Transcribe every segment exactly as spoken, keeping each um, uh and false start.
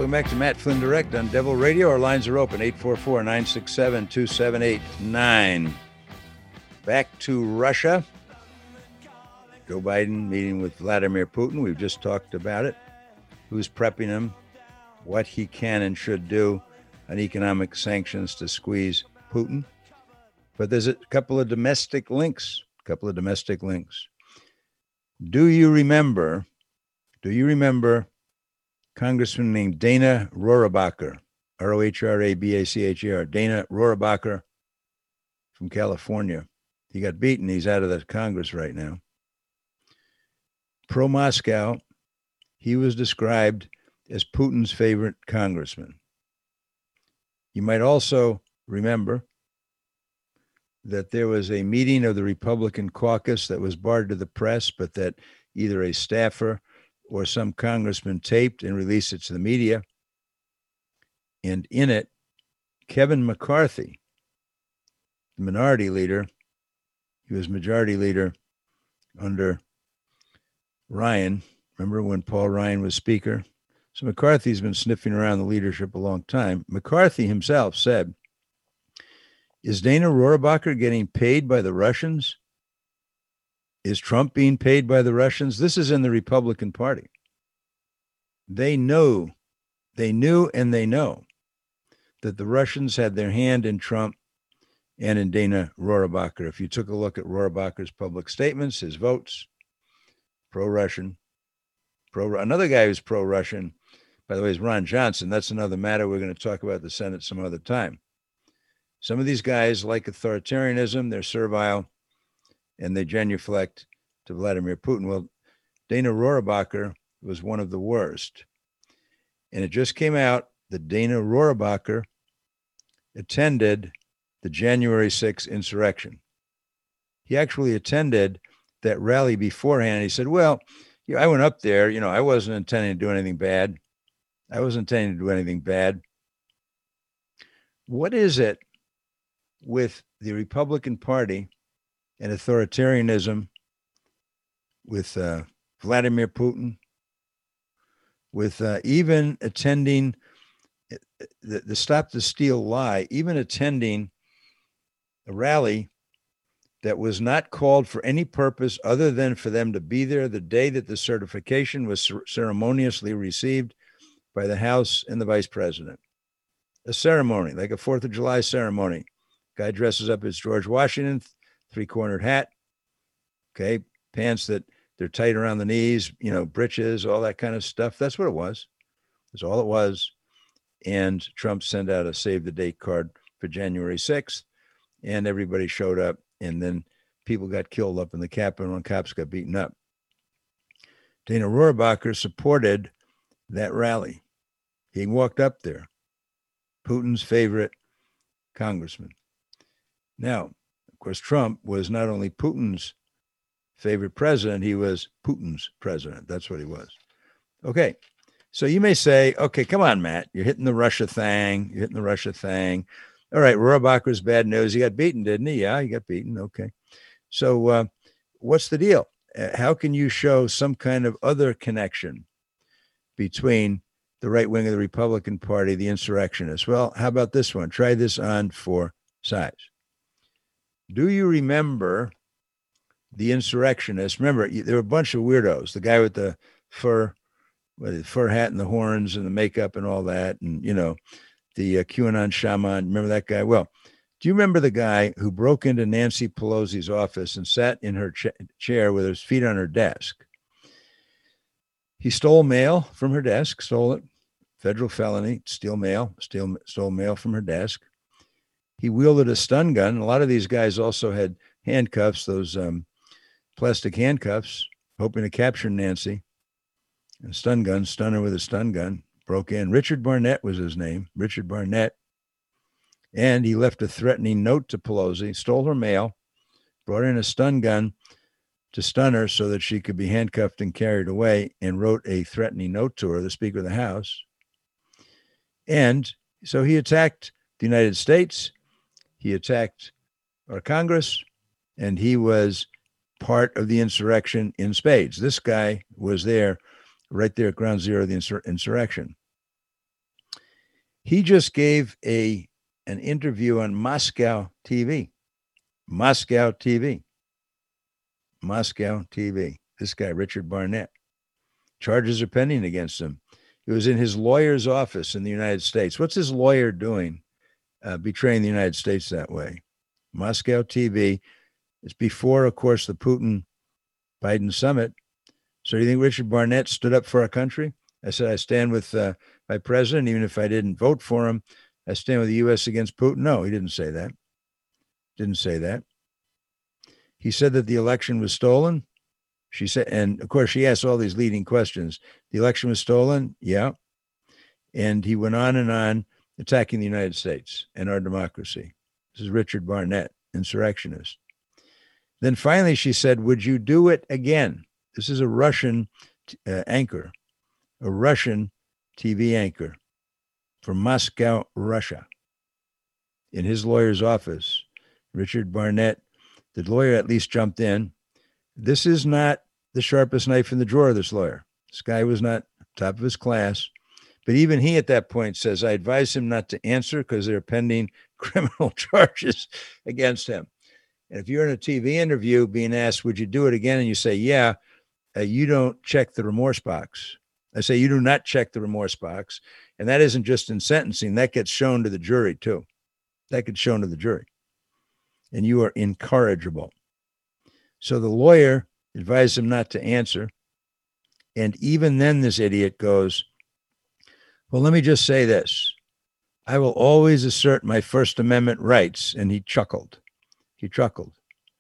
Welcome back to Matt Flynn Direct on Devil Radio. Our lines are open, eight four four, nine six seven, two seven eight nine. Back to Russia. Joe Biden meeting with Vladimir Putin. We've just talked about it. Who's prepping him, what he can and should do on economic sanctions to squeeze Putin. But there's a couple of domestic links, a couple of domestic links. Do you remember, do you remember Congressman named Dana Rohrabacher, R O H R A B A C H E R, Dana Rohrabacher from California. He got beaten. He's out of the Congress right now. Pro-Moscow, he was described as Putin's favorite congressman. You might also remember that there was a meeting of the Republican caucus that was barred to the press, but that either a staffer or some congressman taped and released it to the media. And in it, Kevin McCarthy, the minority leader, he was majority leader under Ryan. Remember when Paul Ryan was speaker? So McCarthy's been sniffing around the leadership a long time. McCarthy himself said, is Dana Rohrabacher getting paid by the Russians? Is Trump being paid by the Russians? This is in the Republican Party. They know, they knew and they know that the Russians had their hand in Trump and in Dana Rohrabacher. If you took a look at Rohrabacher's public statements, his votes, pro-Russian, pro another guy who's pro-Russian, by the way, is Ron Johnson. That's another matter. We're going to talk about the Senate some other time. Some of these guys like authoritarianism, they're servile, and they genuflect to Vladimir Putin. Well, Dana Rohrabacher was one of the worst. And it just came out that Dana Rohrabacher attended the January sixth insurrection. He actually attended that rally beforehand. He said, well, you know, I went up there, you know, I wasn't intending to do anything bad. I wasn't intending to do anything bad. What is it with the Republican Party and authoritarianism, with uh, Vladimir Putin, with uh, even attending the, the Stop the Steal lie, even attending a rally that was not called for any purpose other than for them to be there the day that the certification was ceremoniously received by the House and the Vice President. A ceremony, like a fourth of July ceremony. Guy dresses up as George Washington, three-cornered hat, okay, pants that they're tight around the knees, you know, breeches, all that kind of stuff. That's what it was. That's all it was. And Trump sent out a save the date card for January sixth, and everybody showed up, and then people got killed up in the Capitol and cops got beaten up. Dana Rohrabacher supported that rally. He walked up there, Putin's favorite congressman. Now, of course, Trump was not only Putin's favorite president, he was Putin's president. That's what he was. Okay, so you may say, okay, come on, Matt. You're hitting the Russia thing. You're hitting the Russia thing. All right, Rohrabacher's bad news. He got beaten, didn't he? Yeah, he got beaten. Okay. So uh, what's the deal? Uh, how can you show some kind of other connection between the right wing of the Republican Party, the insurrectionists? Well, how about this one? Try this on for size. Do you remember the insurrectionists? Remember, there were a bunch of weirdos. The guy with the fur, with the fur hat and the horns and the makeup and all that, and, you know, the uh, QAnon shaman. Remember that guy? Well, do you remember the guy who broke into Nancy Pelosi's office and sat in her ch- chair with his feet on her desk? He stole mail from her desk, stole it, federal felony, steal mail, steal, stole mail from her desk. He wielded a stun gun. A lot of these guys also had handcuffs, those um, plastic handcuffs, hoping to capture Nancy. And stun gun, stun her with a stun gun, broke in. Richard Barnett was his name, Richard Barnett. And he left a threatening note to Pelosi, stole her mail, brought in a stun gun to stun her so that she could be handcuffed and carried away, and wrote a threatening note to her, the Speaker of the House. And so he attacked the United States. He attacked our Congress, and he was part of the insurrection in spades. This guy was there, right there at ground zero of the insur- insurrection. He just gave a an interview on Moscow T V. Moscow T V. Moscow T V. This guy, Richard Barnett. Charges are pending against him. He was in his lawyer's office in the United States. What's his lawyer doing, uh, betraying the United States that way? Moscow T V. It's before, of course, the Putin-Biden summit. So do you think Richard Barnett stood up for our country? I said, I stand with uh, my president, even if I didn't vote for him. I stand with the U S against Putin. No, he didn't say that. Didn't say that. He said that the election was stolen. She said, and of course, she asked all these leading questions. The election was stolen. Yeah. And he went on and on attacking the United States and our democracy. This is Richard Barnett, insurrectionist. Then finally, she said, would you do it again? This is a Russian uh, anchor, a Russian T V anchor from Moscow, Russia. In his lawyer's office, Richard Barnett, the lawyer at least jumped in. This is not the sharpest knife in the drawer, this lawyer. This guy was not top of his class. But even he at that point says, I advise him not to answer because there are pending criminal charges against him. And if you're in a T V interview being asked, would you do it again? And you say, yeah, uh, you don't check the remorse box. I say, you do not check the remorse box. And that isn't just in sentencing. That gets shown to the jury too. That gets shown to the jury. And you are incorrigible. So the lawyer advised him not to answer. And even then, this idiot goes, well, let me just say this. I will always assert my First Amendment rights. And he chuckled. He chuckled.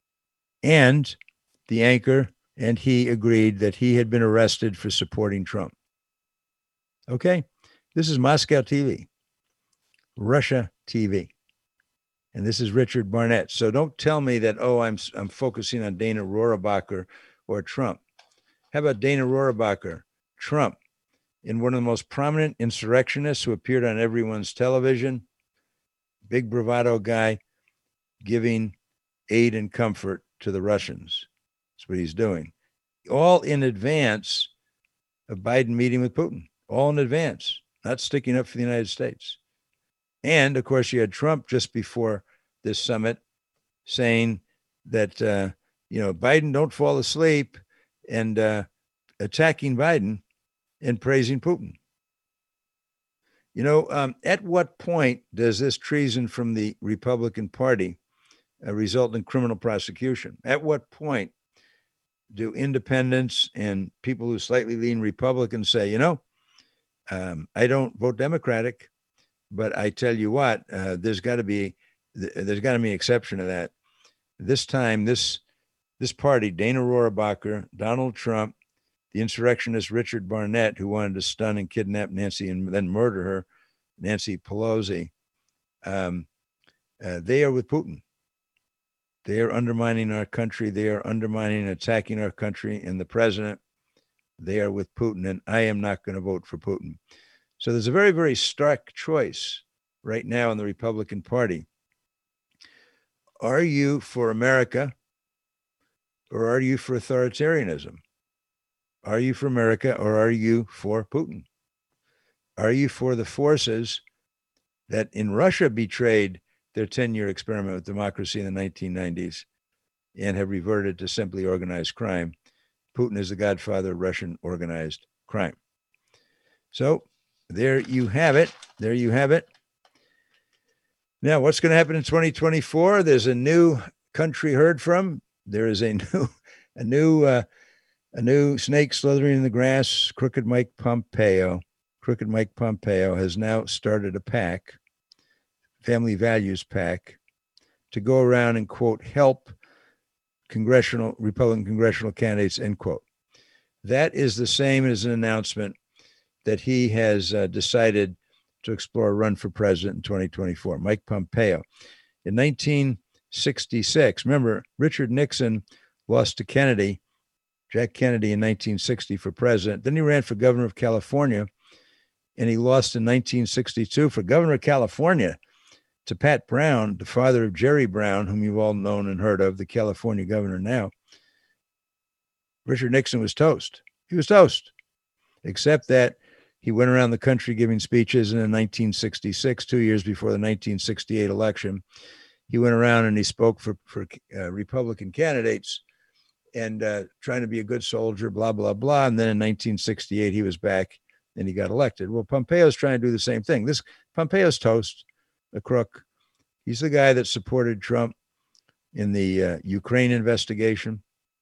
And the anchor and he agreed that he had been arrested for supporting Trump. Okay? This is Moscow T V, Russia T V. And this is Richard Barnett. So don't tell me that, oh, I'm I'm focusing on Dana Rohrabacher or Trump. How about Dana Rohrabacher, Trump, in one of the most prominent insurrectionists who appeared on everyone's television, big bravado guy, giving aid and comfort to the Russians. That's what he's doing. All in advance of Biden meeting with Putin. All in advance, not sticking up for the United States. And, of course, you had Trump just before this summit saying that, uh, you know, Biden, don't fall asleep, and uh, attacking Biden and praising Putin. You know, um, at what point does this treason from the Republican Party uh, result in criminal prosecution? At what point do independents and people who slightly lean Republican say, you know, um, I don't vote Democratic, but I tell you what, uh, there's got to be there's got to be an exception to that. This time, this this party, Dana Rohrabacher, Donald Trump, the insurrectionist Richard Barnett, who wanted to stun and kidnap Nancy and then murder her, Nancy Pelosi, um, uh, they are with Putin. They are undermining our country. They are undermining and attacking our country and the president. They are with Putin, and I am not going to vote for Putin. So there's a very, very stark choice right now in the Republican Party. Are you for America, or are you for authoritarianism? Are you for America, or are you for Putin? Are you for the forces that in Russia betrayed their ten-year experiment with democracy in the nineteen nineties and have reverted to simply organized crime? Putin is the godfather of Russian organized crime. So there you have it. There you have it. Now, what's going to happen in twenty twenty-four? There's a new country heard from. There is a new, a new, uh, a new snake slithering in the grass. Crooked Mike Pompeo, Crooked Mike Pompeo has now started a PAC, Family Values PAC, to go around and, quote, help congressional Republican congressional candidates, end quote. That is the same as an announcement that he has uh, decided to explore a run for president in twenty twenty-four. Mike Pompeo. In nineteen sixty-six, remember, Richard Nixon lost to Kennedy, Jack Kennedy, in nineteen sixty for president. Then he ran for governor of California, and he lost in nineteen sixty-two for governor of California to Pat Brown, the father of Jerry Brown, whom you've all known and heard of, the California governor now. Richard Nixon was toast. He was toast, except that He went around the country giving speeches, and in nineteen sixty-six, two years before the nineteen sixty-eight election, he went around and he spoke for, for uh, Republican candidates and uh, trying to be a good soldier, blah, blah, blah. And then in nineteen sixty-eight, he was back and he got elected. Well, Pompeo's trying to do the same thing. This Pompeo's toast, a crook. He's the guy that supported Trump in the uh, Ukraine investigation.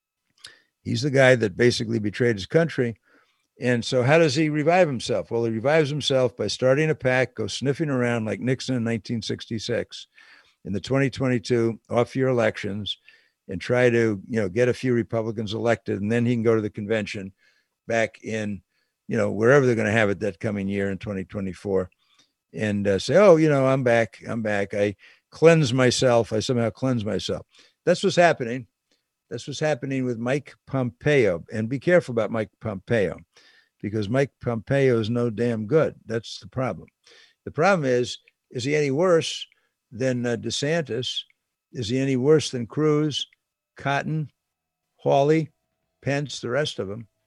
He's the guy that basically betrayed his country. And so how does he revive himself? Well, he revives himself by starting a pack, go sniffing around like Nixon in nineteen sixty-six in the twenty twenty-two off-year elections and try to, you know, get a few Republicans elected. And then he can go to the convention back in, you know, wherever they're going to have it that coming year in twenty twenty-four and uh, say, oh, you know, I'm back. I'm back. I cleanse myself. I somehow cleanse myself. That's what's happening. That's what's happening with Mike Pompeo. And be careful about Mike Pompeo, because Mike Pompeo is no damn good. That's the problem. The problem is, is he any worse than uh, DeSantis? Is he any worse than Cruz, Cotton, Hawley, Pence, the rest of them?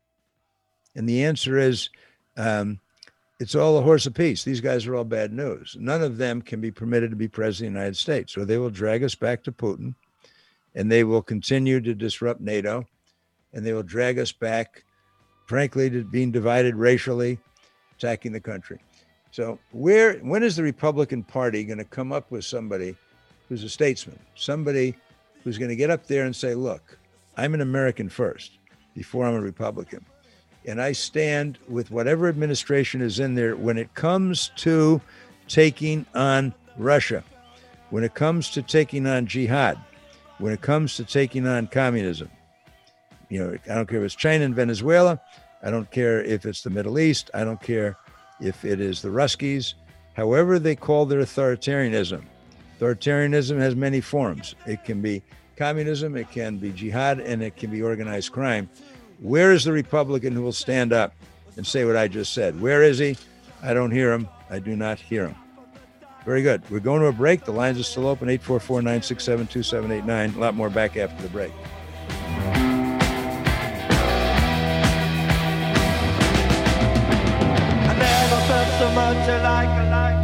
And the answer is, um, it's all a horse apiece. These guys are all bad news. None of them can be permitted to be president of the United States. So they will drag us back to Putin, and they will continue to disrupt NATO, and they will drag us back, frankly, to being divided racially, attacking the country. So where, when is the Republican Party going to come up with somebody who's a statesman, somebody who's going to get up there and say, look, I'm an American first before I'm a Republican. And I stand with whatever administration is in there when it comes to taking on Russia, when it comes to taking on jihad, when it comes to taking on communism. You know, I don't care if it's China and Venezuela. I don't care if it's the Middle East. I don't care if it is the Ruskies, however they call their authoritarianism. Authoritarianism has many forms. It can be communism, it can be jihad, and it can be organized crime. Where is the Republican who will stand up and say what I just said? Where is he? I don't hear him. I do not hear him. Very good. We're going to a break. The lines are still open, eight four four, nine six seven, two seven eight nine. A lot more back after the break. I never felt so much like a life.